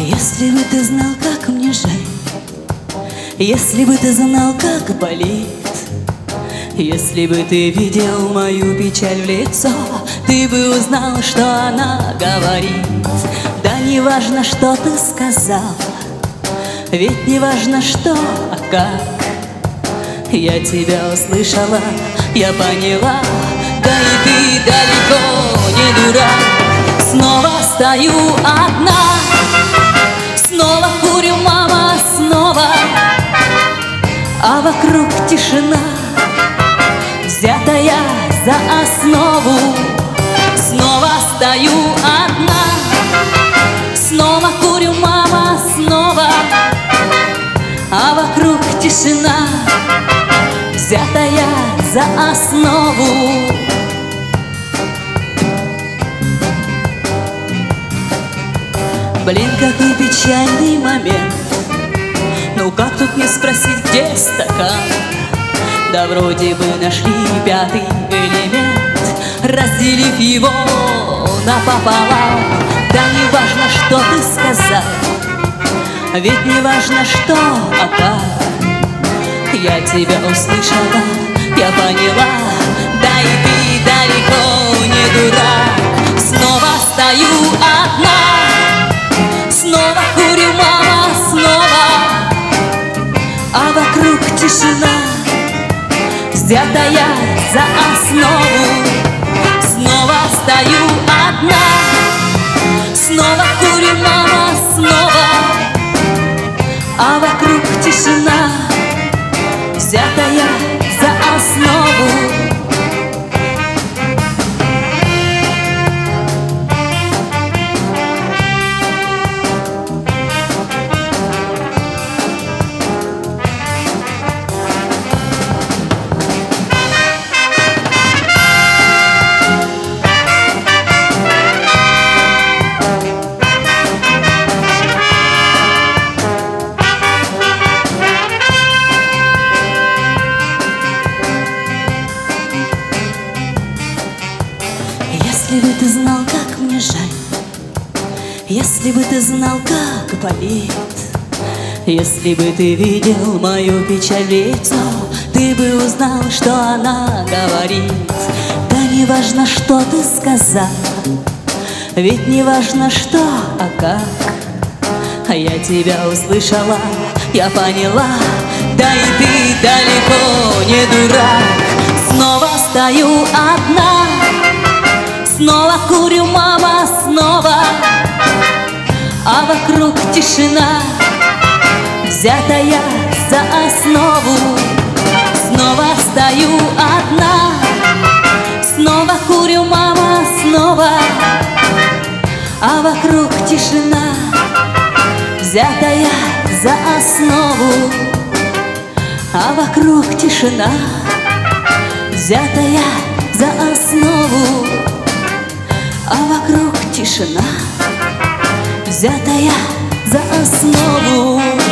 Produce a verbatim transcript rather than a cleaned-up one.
Если бы ты знал, как мне жаль, если бы ты знал, как болит, если бы ты видел мою печаль в лицо, ты бы узнал, что она говорит. Да не важно, что ты сказал, ведь не важно, что, а как. Я тебя услышала, я поняла, да и ты далеко не дурак. Снова стою одна, снова курю, мама, снова, а вокруг тишина, взятая за основу. Снова стою одна, снова курю, мама, снова, а вокруг тишина, взятая за основу. Блин, какой печальный момент. Ну как тут не спросить, где стакан? Да вроде бы нашли пятый элемент, разделив его напополам. Да не важно, что ты сказал, ведь не важно, что, а как. Я тебя услышала, я поняла, да и ты далеко не дурак. Снова стою одна, снова курю, мама, снова, а вокруг тишина, взятая за основу. Снова стою одна, снова курю, мама, снова, а вокруг тишина, взятая за основу. Если бы ты знал, как мне жаль, если бы ты знал, как болит, если бы ты видел мою печаль в лицо, ты бы узнал, что она говорит. Да не важно, что ты сказал, ведь не важно, что, а как. А я тебя услышала, я поняла, да и ты далеко не дурак. Снова стою одна, снова курю, мама, снова, а вокруг тишина, взятая за основу. Снова стою одна, снова курю, мама, снова, а вокруг тишина, взятая за основу. А вокруг тишина, взятая за основу. А вокруг тишина, взятая за основу.